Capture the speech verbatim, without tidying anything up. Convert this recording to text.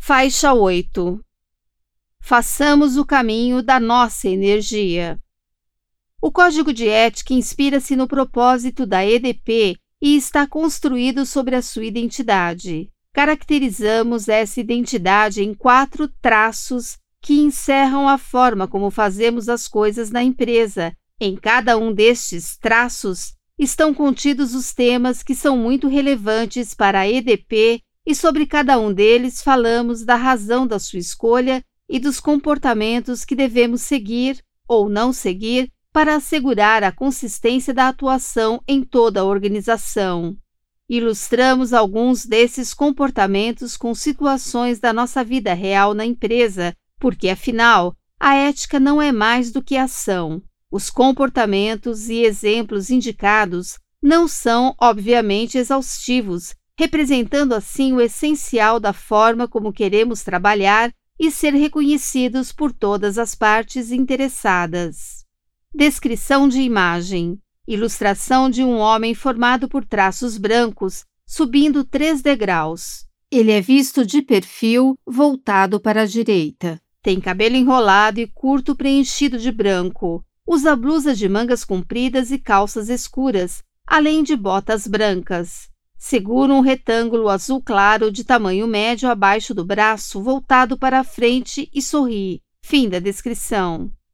Faixa oito. Façamos o caminho da nossa energia. O Código de Ética inspira-se no propósito da E D P e está construído sobre a sua identidade. Caracterizamos essa identidade em quatro traços que encerram a forma como fazemos as coisas na empresa. Em cada um destes traços estão contidos os temas que são muito relevantes para a E D P e sobre cada um deles falamos da razão da sua escolha e dos comportamentos que devemos seguir ou não seguir para assegurar a consistência da atuação em toda a organização. Ilustramos alguns desses comportamentos com situações da nossa vida real na empresa, porque, afinal, a ética não é mais do que ação. Os comportamentos e exemplos indicados não são, obviamente, exaustivos, representando assim o essencial da forma como queremos trabalhar e ser reconhecidos por todas as partes interessadas. Descrição de imagem. Ilustração de um homem formado por traços brancos, subindo três degraus. Ele é visto de perfil, voltado para a direita. Tem cabelo enrolado e curto preenchido de branco. Usa blusa de mangas compridas e calças escuras, além de botas brancas. Segura um retângulo azul claro de tamanho médio abaixo do braço, voltado para a frente e sorri. Fim da descrição.